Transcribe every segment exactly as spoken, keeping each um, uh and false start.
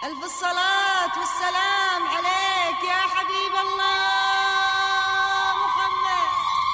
ألف الصلاة والسلام عليك يا حبيب الله محمد.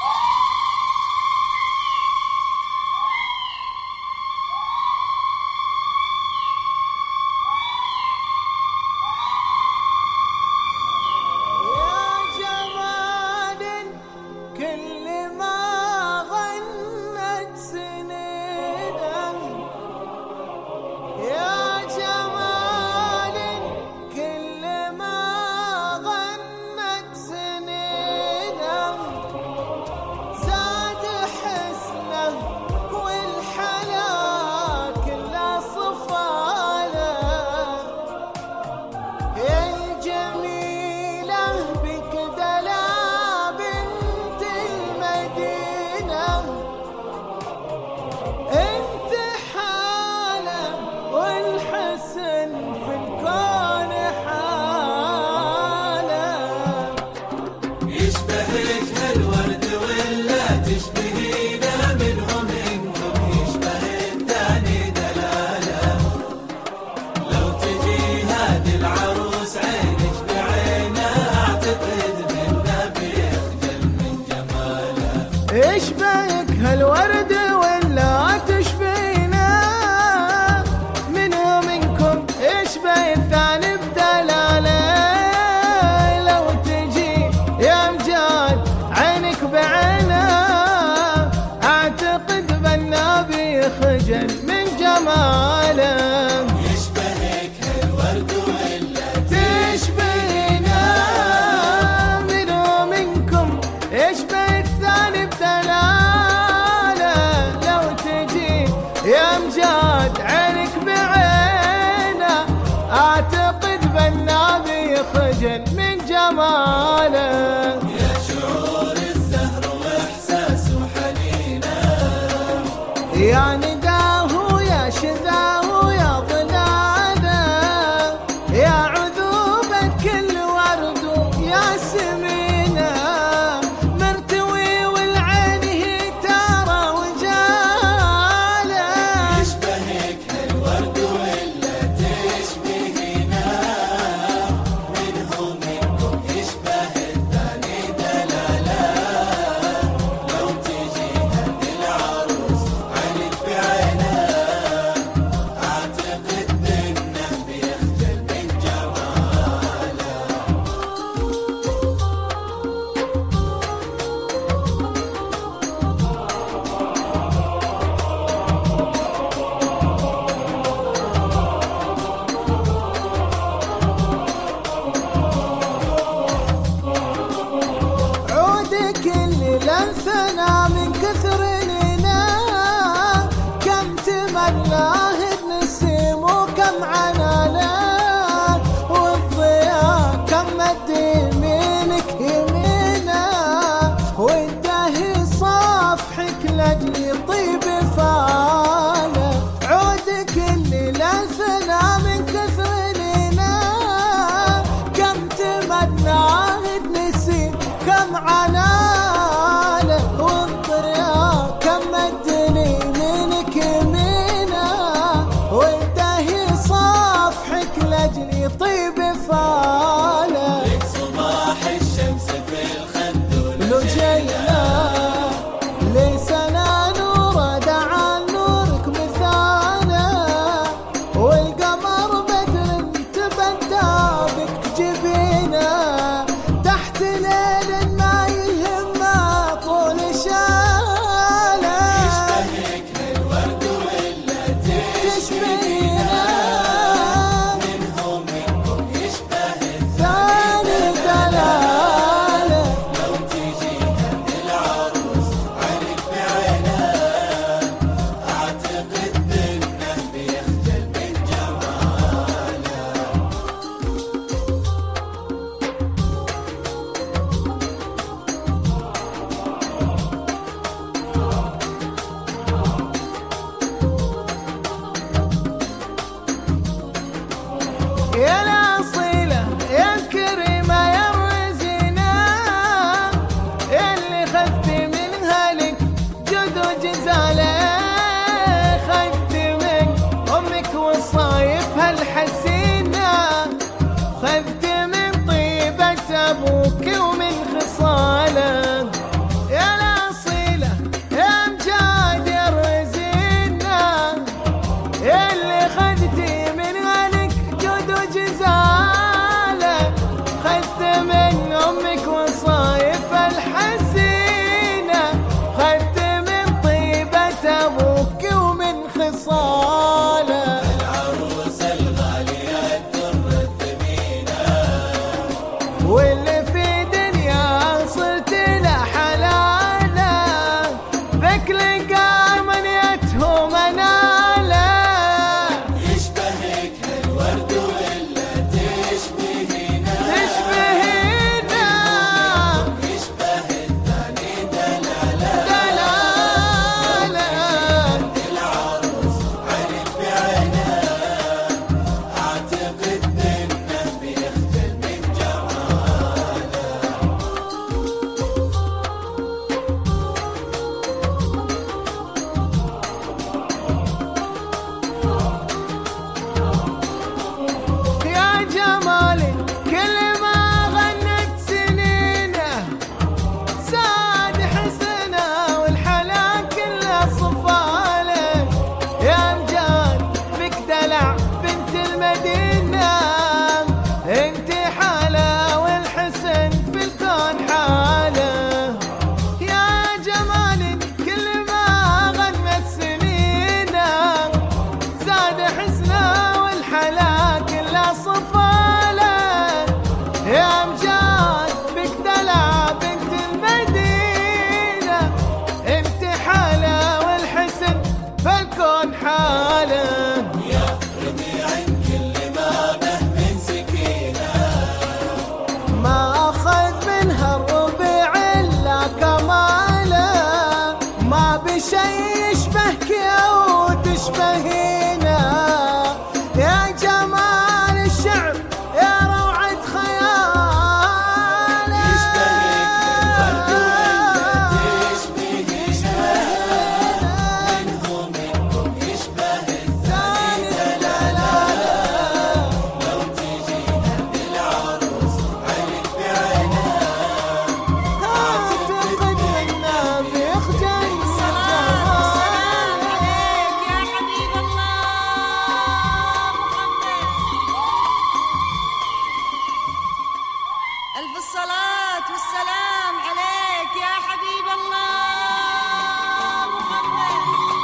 يشبهك هالورد ولا تشبهينا؟ منو منكم يشبه الثاني بدلاله؟ لو تجي يا مجاد عينك بعينه اعتقد بالنبي خجل من جماله. يشبهك هالورد ولا تشبهينا؟ منو منكم يشبه الثاني بدلاله؟ لو تجي يا مجاد عينك بعينه اعتقد بالنبي خجل من جماله. يا شعور الزهر واحساس وحنينه، يا نداه يا شذاه يا ظلاله، يا عذوبة كل ورد يا سمينه، مرتوي والعين هي ترى وجاله. يشبهك هالورد ولا تشبهينا؟ منهم منكم يشبه الثاني دلاله، لو تجي هد العروس عينك بعينه اعتقد انه بيخجل من جماله. عودك اللي لنثنا من كثر لنا، كم تمناه النسيم وكم عنانا، والضياء كم مد يمينك يمينا، والدهي صافحك لاجل يطيب فاله. عودك اللي لنثنا من كثر لنا، كم تمناه النسيم كم عناله، والضياء كم مدني منك يمينا، والدهي صافحك لاجل يطيب فاله. لك صباح الشمس في الخد لجينا ليس لا نور كل شيء يشبهك وتشبهينا، يا جمال الشعر يا روعة خيال. يشبهك الورد وانت تشبهينا، منهم منكم يشبه الثاني دلالة. لو تجي هند العروس عينك بعينها، اعتقد انه بيخجل الصلاة والسلام عليك يا حبيب الله محمد. ألف الصلاة والسلام عليك يا حبيب الله محمد.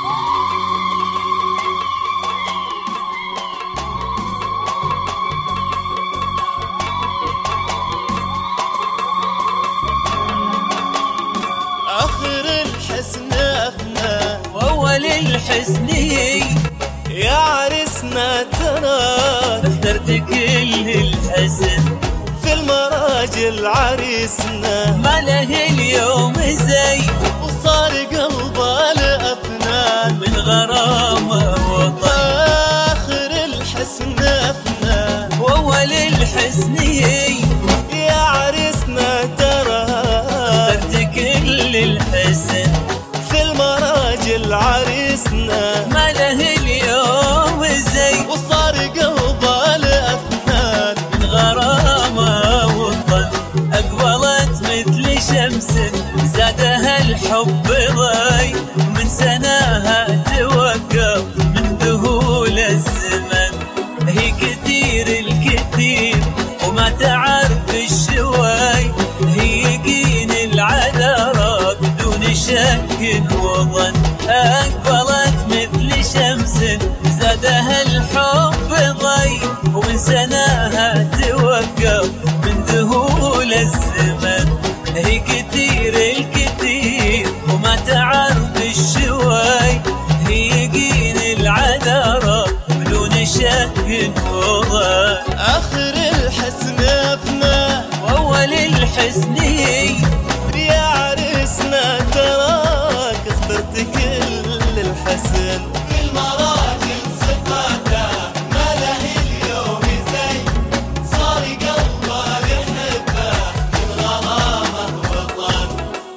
آخر الحسن أفنى وأول الحسني يا عرسنا تراك، اخترت كل الحسن في المراجل عريسنا، ما له اليوم زي وصار قلبه لأفنان من غرامة وطن. آخر الحسن أفنى وأول الحسني يا عرسنا تراك، اخترت كل الحسن في المراجل عريسنا، ما له اليوم زي وصار قلبه لأفنان من غرامة وطن. أقبلت مثل شمس زادها الحب ضي، من سناها توقف من ذهول الزمن. هي كثير الكثير وما تعرف الشوي، هي يقين العذراء بدون شك وظن. أقبلت مثل شمس زادها الحب ضي، ومن سناها توقف من ذهول الزمن. هي كثير الكثير وما تعرف الشوي، هي يقين العذراء بدون شك وظن. آخر الحسن أفنى وأول الحسني يا عرسنا تراك، اخترت كل الحسن في المراجل صفاته، ما له اليوم زي، صار قلبه لحبه من غرامه وطن.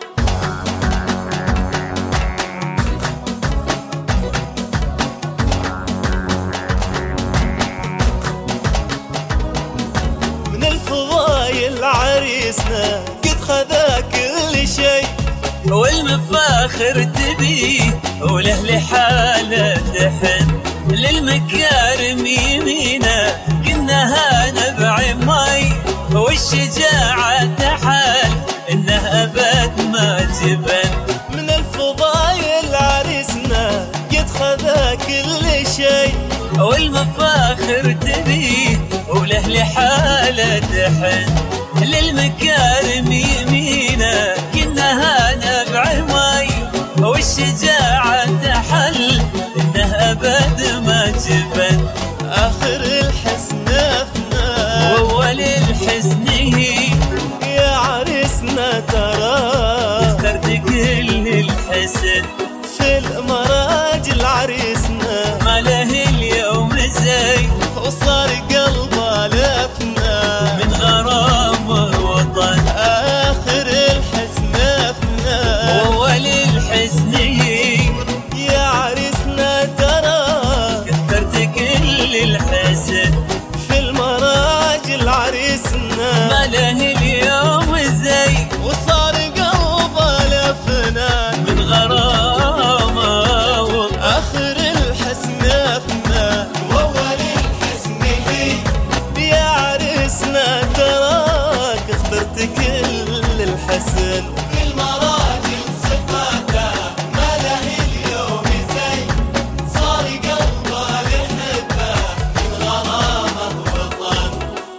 من الفضايل عريسنا قد خذا كل شيء، والمفاخر تبيه وله لحاله تحن. للمكارم يمينه كنها نبع مي، والشجاعة تحال انه ابد ما جبن. من الفضايل عريسنا قد خذا كل شيء، والمفاخر تبيه وله لحاله تحن. للمكارم يمينه كنها نبع مي، والشجاعة تحل انه ابد ما جبن. آخر الحسن أفنى وأول الحسن يا عريسنا ترى، اخترت كل الحسن في المراجل عريسنا، ما له اليوم زي، وصار قلبه لأفنى من غرامه وطن. آخر الحسن أفنى وأول الحسن يا عريسنا ترى، اخترت كل الحسن في المراجل عريسنا، ما له اليوم زي، وصار قلبه لأفنان من غرامه وطن. آخر الحسن أفنى وأول الحسن يا عريسنا تراك، اخترت كل الحسن في المراجل صفاته، ما له اليوم زي، صار قلبه لحبه من غرامه وطن.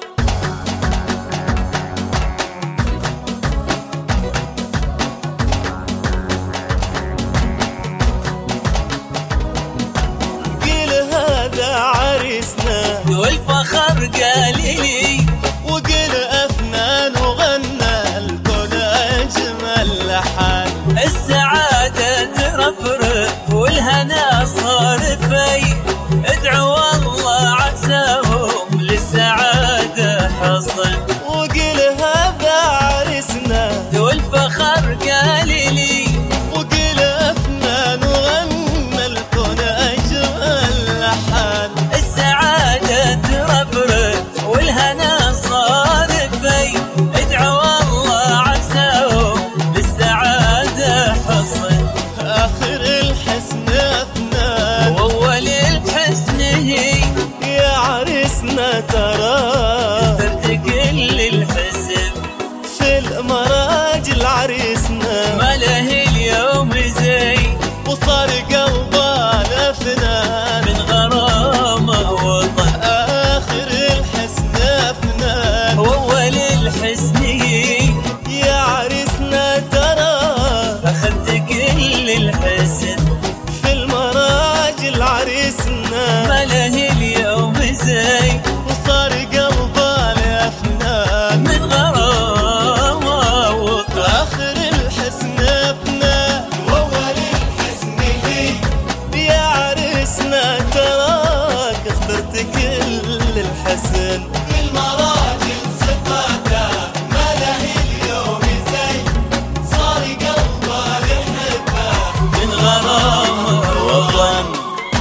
قيل هذا عريسنا والفخر قال لي، وقل أفنان وغنى الكون أجمل لحن. السعادة ترفرف قلبه لفنان من غرامه وطن آخر الحسن أفنان وأول الحسن يا عريسنا ترى أخذت كل الحسن في المراجل عريسنا ما له اليوم زي وصار قلبه لأفنان من غرامه وطن آخر الحسن أفنان وأول الحسن هي يا عريسنا تراك اخترت كل الحسن في المراجل صفاته ما له اليوم زي صار قلبه لحبه من غرامه وطن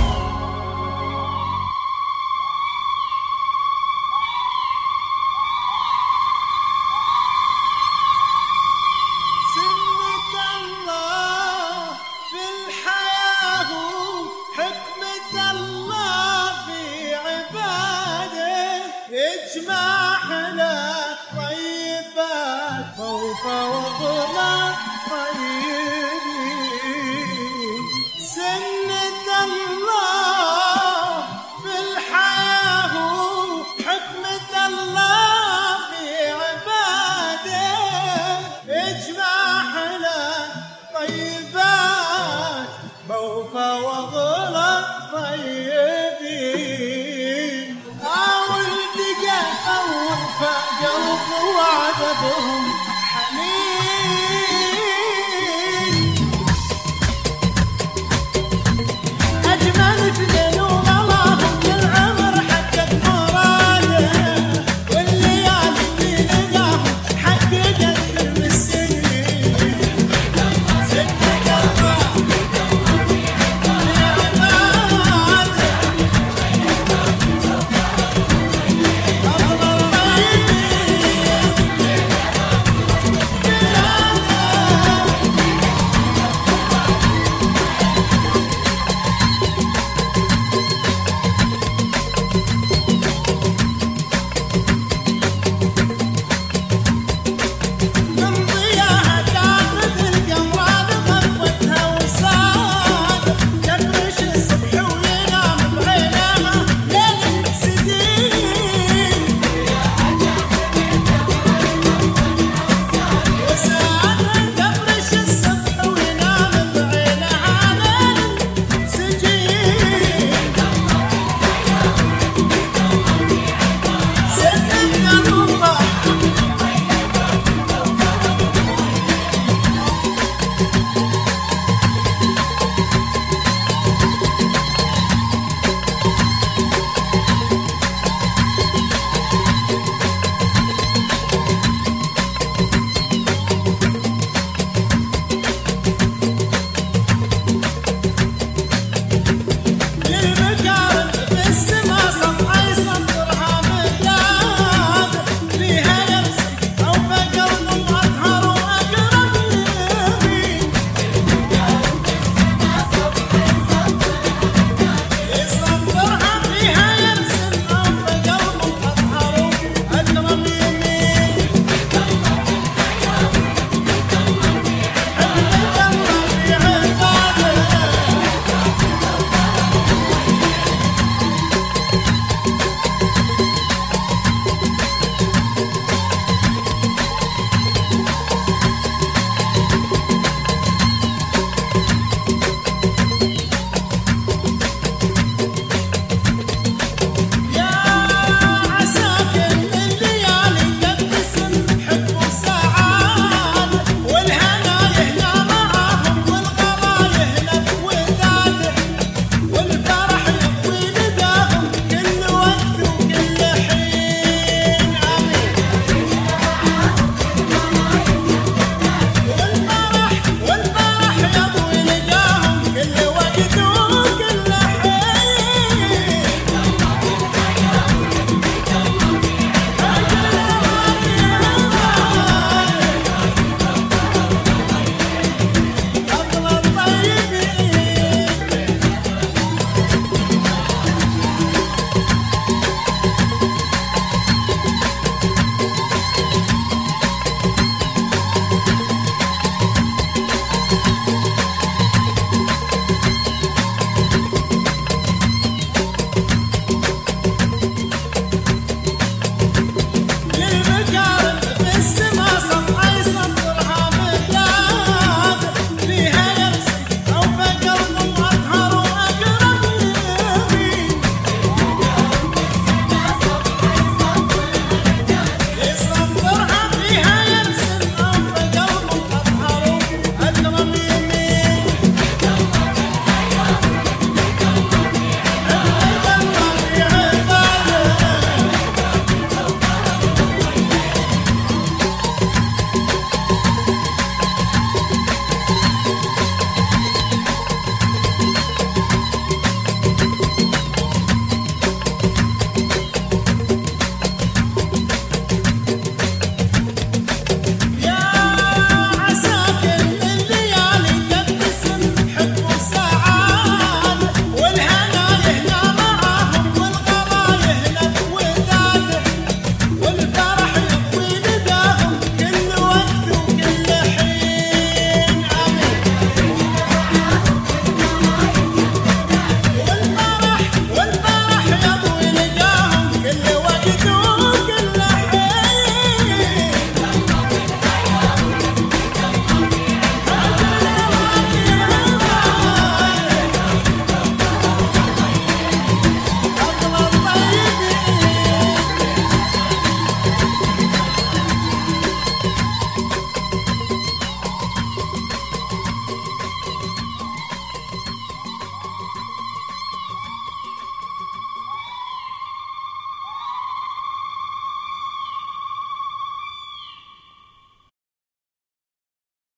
سنة الله في الحياة حكمة الله في عباده يجمعنا طيبات خوف وظلام طيبين سنة الله في الحياة حكمة الله في عباده اجمعنا طيبات خوف وظلام طيبين